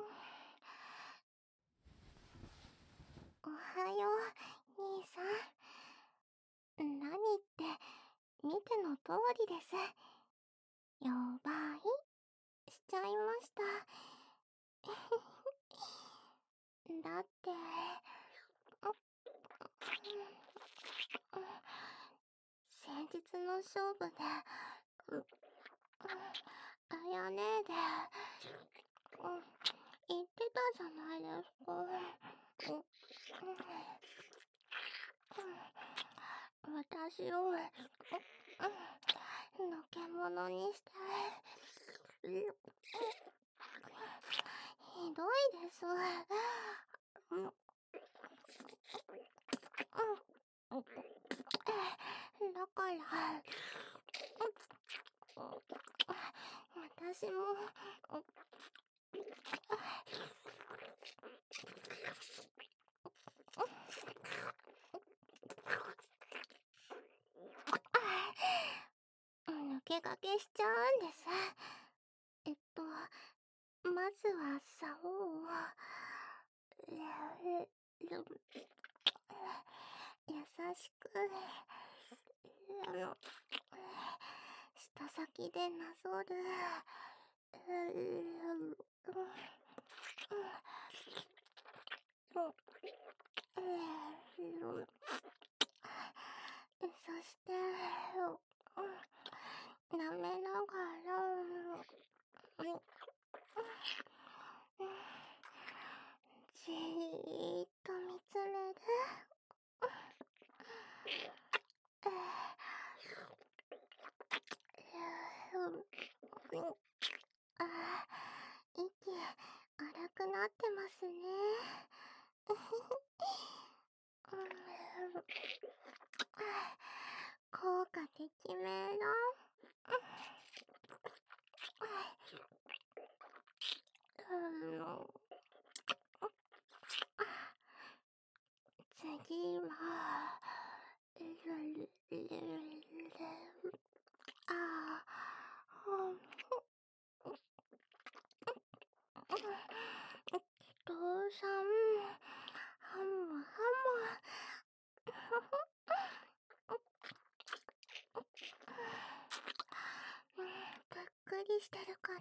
おはよう、兄さん。何って見ての通りです。やばいしちゃいました。だって、先日の勝負で、あやねで、言ってたじゃないですか。私を、のけものにして、ひどいです。だから、私も、抜け駆けしちゃうんです。まずは竿を、優しく、舌先でなぞる。そして、舐めながら、じーっと見つめる。息荒くなってますね。効果てきめろ。次は、あ父さん、ハムハム。ぷっくりしてるから、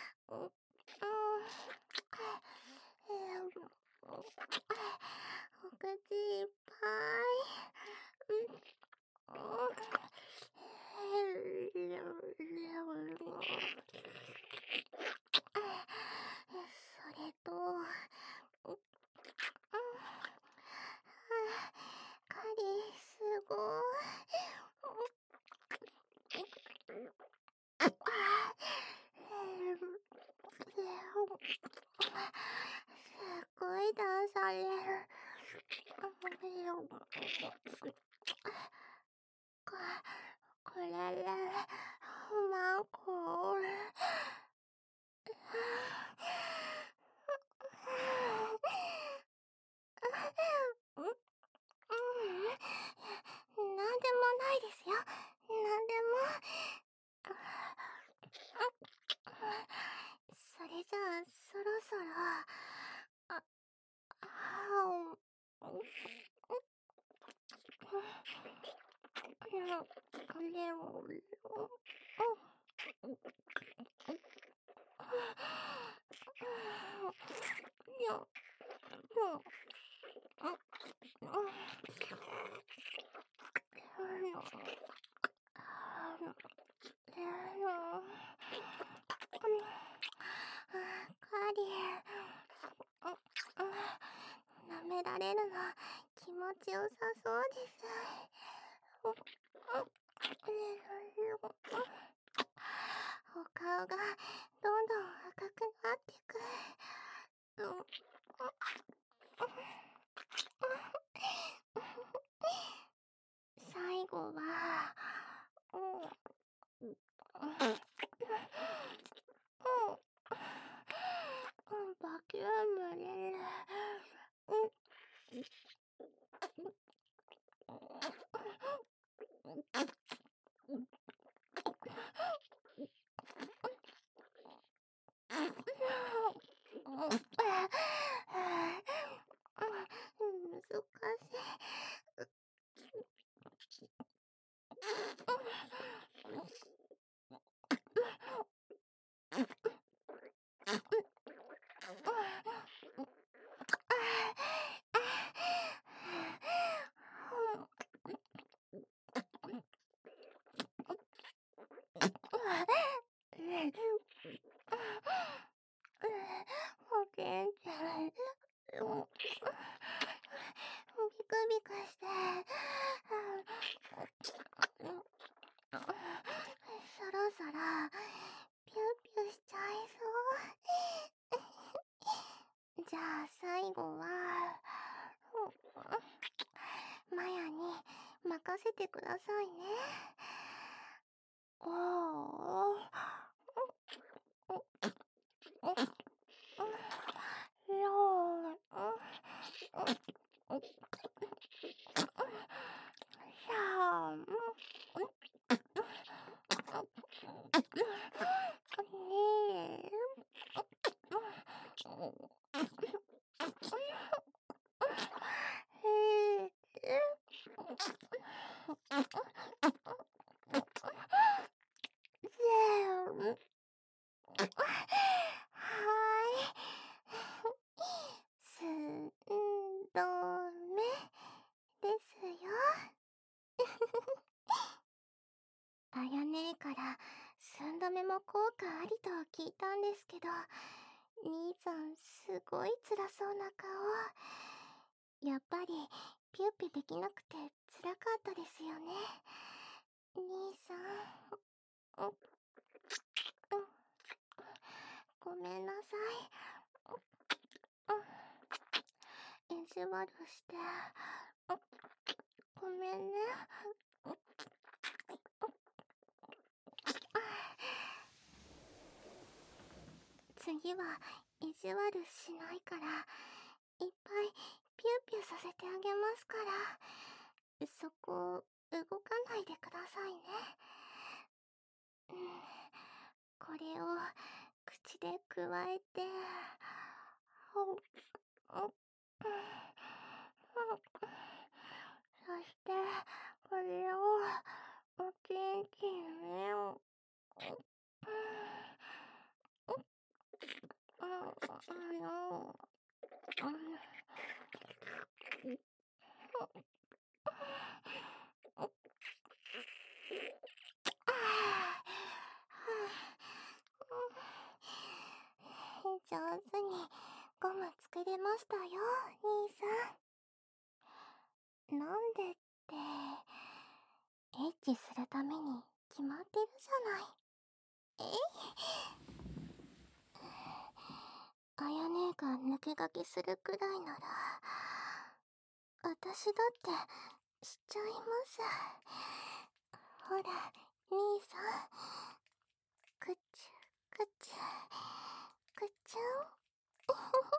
お口いっぱい。それと、カリすごすっごい出される。これで、マコなんでもないですよ。なんでも。それじゃあ、そろそろ、あ、カリ舐められるの気持ちよさそうです。お顔がどんどん赤くなってく。最後は、バキュームで、 おけんちゃん。ビクビクして。そろそろ、ピューピューしちゃいそう。じゃあ最後は、マヤに任せてくださいね。おー。すんどめですよ。あやねから寸止めも効果ありと聞いたんですけど、兄さんすごい辛そうな顔。やっぱりピューピュできなくて辛かったですよね、兄さん。ごめんなさい。意地悪して。ごめんね。次は意地悪しないから、いっぱいピューピューさせてあげますから、そこ動かないでくださいね。これを口でくわえて、そしてこれをおちんちんに上手にゴム作れましたよ、兄さん。なんでって、エッチするために決まってるじゃない。あやねが抜け駆けするくらいなら、私だってしちゃいます。ほら、兄さん。くちゅ、くちゅ、くちゅん。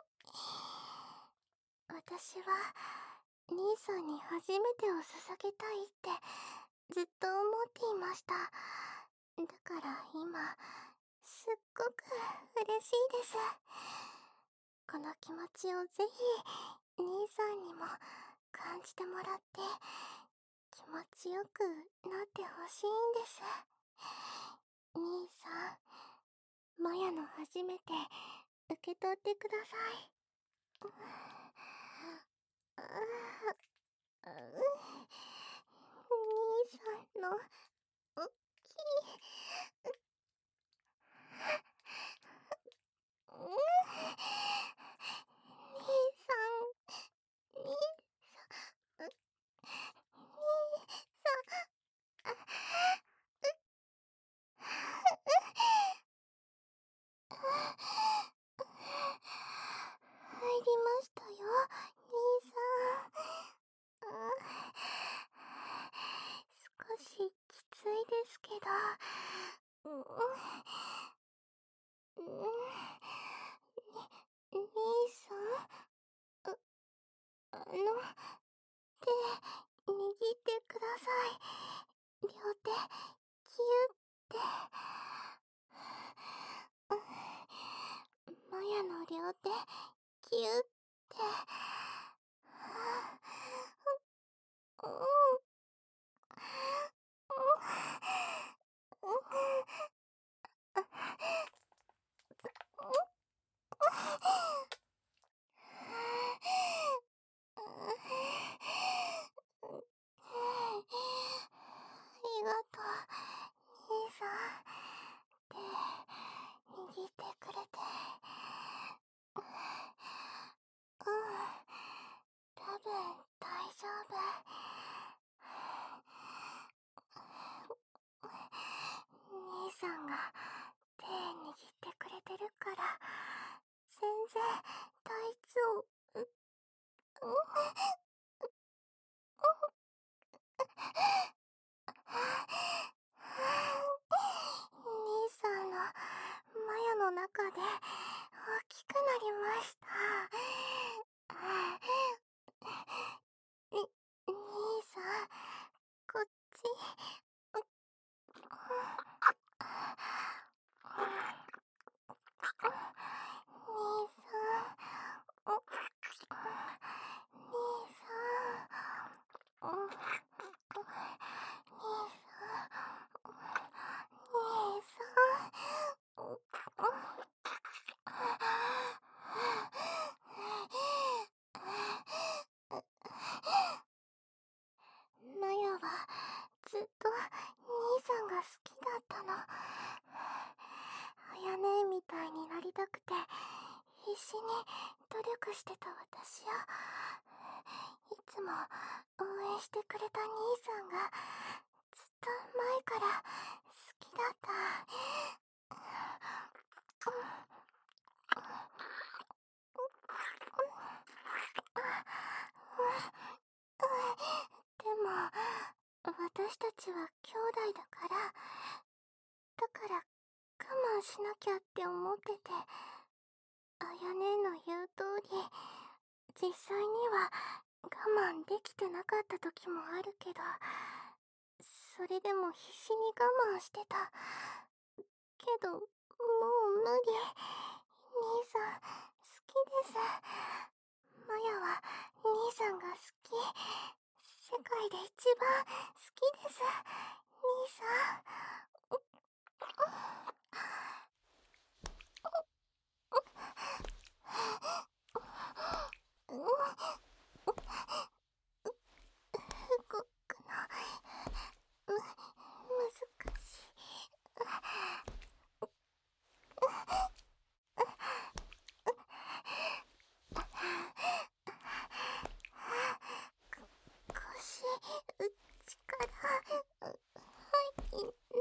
私は兄さんに初めてを捧げたいってずっと思っていました。だから今すっごく嬉しいです。この気持ちをぜひ兄さんにも感じてもらって気持ちよくなってほしいんです。兄さん、マヤの初めて受け取ってください。兄さんのおっきい兄さん、兄さん、入りましたよ、兄さん。少しきついですけど、兄さん、手、握ってください。両手、キュって。マヤの両両手キューって。うん。ありがとう、兄さん。手握ってくれて。うん、多分大丈夫。兄さんが手握ってくれてるから全然大丈夫。兄さんのマヤの中で大きくなりました。兄さん、こっち。兄さん、兄さん、兄さん。マヤはずっと兄さんが好きだったの。あやねみたいになりたくて必死に努力してた私をいつも応援してくれた兄さんがずっと前から好きだった。でも私たちは兄弟だから、我慢しなきゃって思ってて、あやねの言う通り実際には我慢できてなかった時もあるけど、それでも必死に我慢してた。けどもう無理。兄さん好きです。マヤは兄さんが好き。世界で一番好きです。兄さん。動くの難しい。腰、力入ん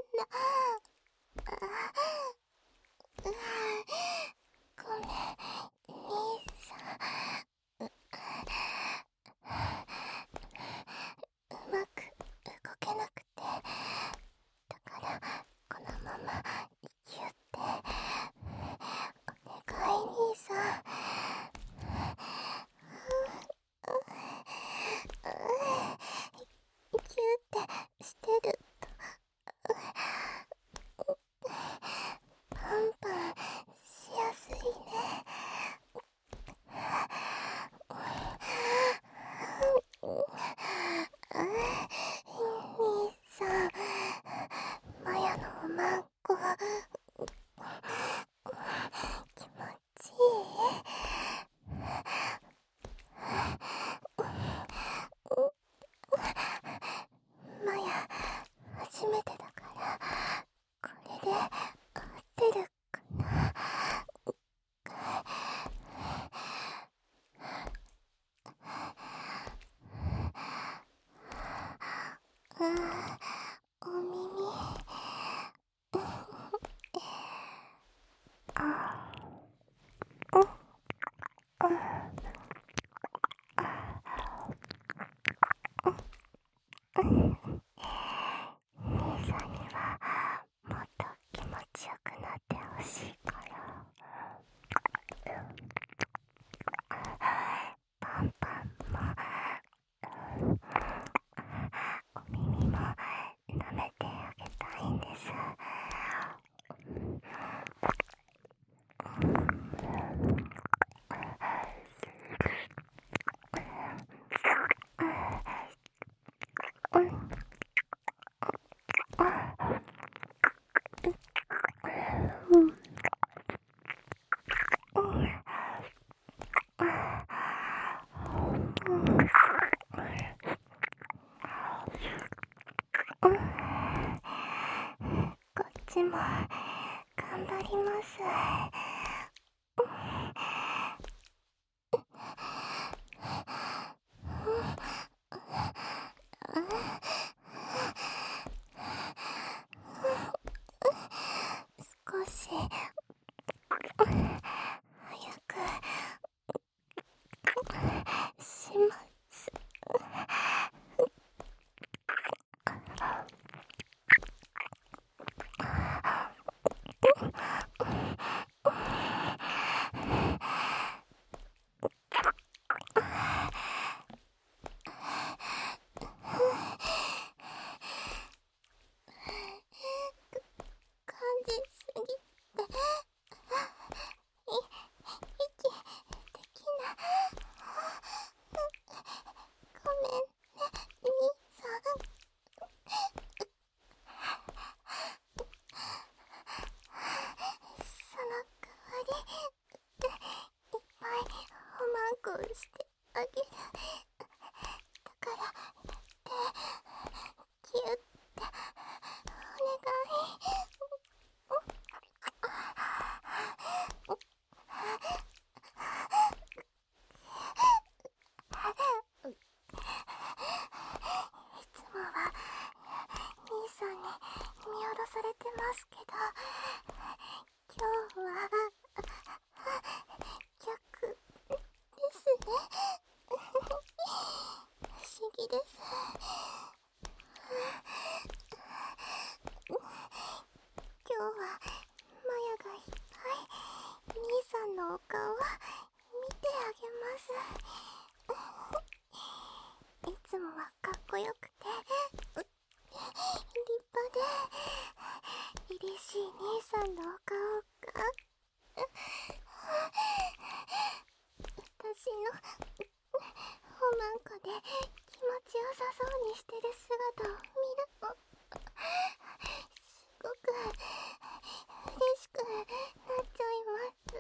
私も頑張ります。少し早くします。感じすぎて息できない。ごめんね、兄さん。その代わりいっぱいおまんこをしてあげる。だから手キュッてお願い。いつもは兄さんに見下ろされてますけど、今日は逆ですね。不思議です。今日はマヤがいっぱい兄さんのお顔を見てあげます。いつもはかっこよくて立派で凛々しい兄さんのお顔が私のおまんこで気持ちよさそうにしてる姿を見るのすごく嬉しくなっちゃいます。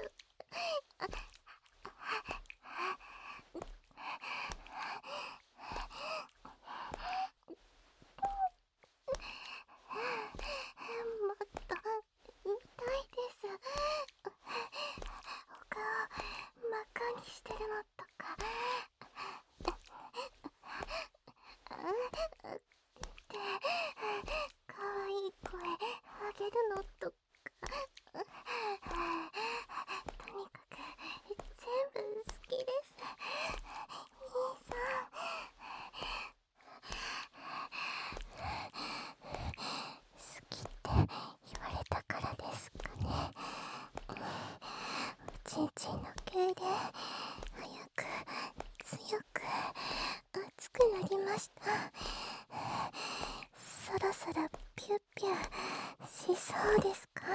もっと見たいです。お顔真っ赤にしてるのとかで可愛い声あげるのとかとにかく全部好きです。兄さん。好きって言われたからですかね。おちんちんの毛で早く強く熱くなりました。そろそろピュッピュしそうですか？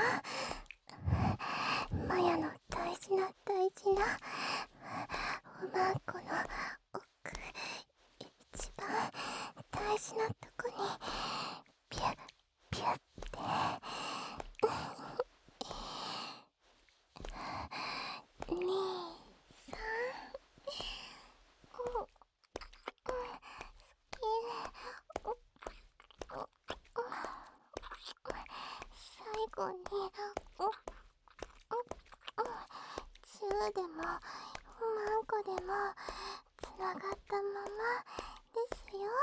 マヤの大事な大事なおまんこの奥、一番大事なとこにピュッピュッって兄さん、最後にチューでもおまんこでもつながったままですよ。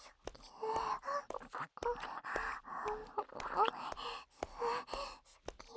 好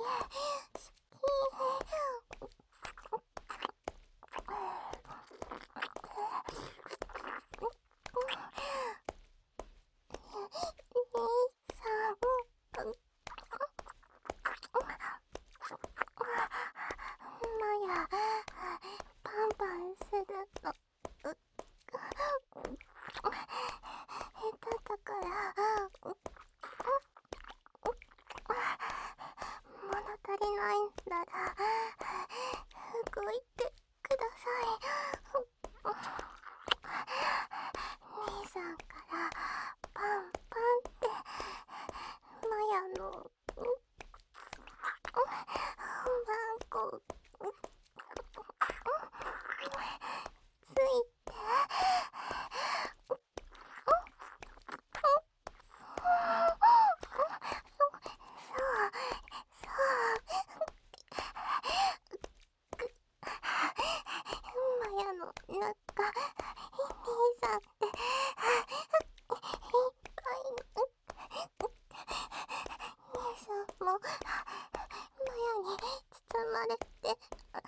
もマヤに包まれて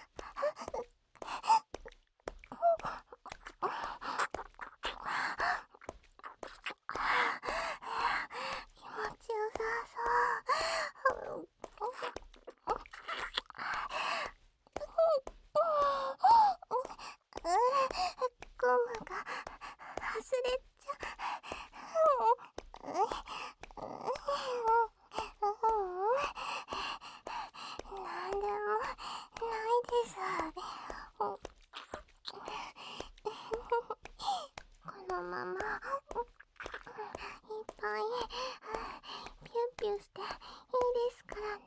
気持ちよさそう。ゴムが外れちゃう。なんでもないです。このままいっぱいピュンピュンしていいですからね。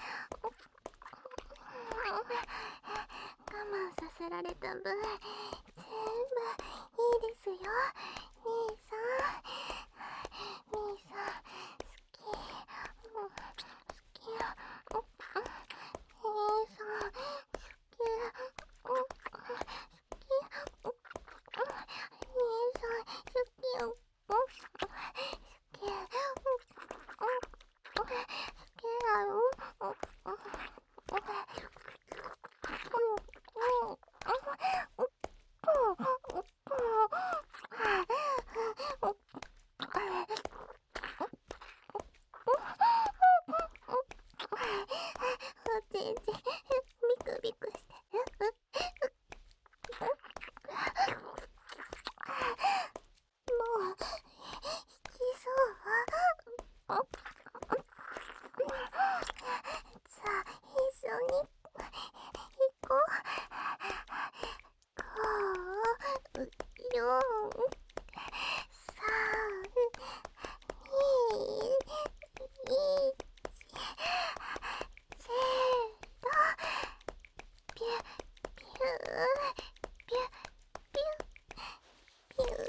我慢させられた分全部いいですよ。兄さん兄さん好き兄さん好全然ビクビクしてる。もう引きそう。さあ一緒に行こう。5、4、3、2、1、0。ピュピュピュピュピュ。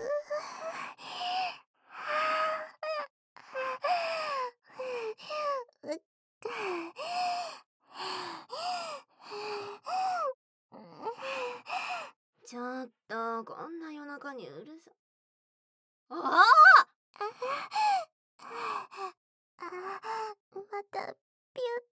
ちょっとこんな夜中にうるさ。あまたピュ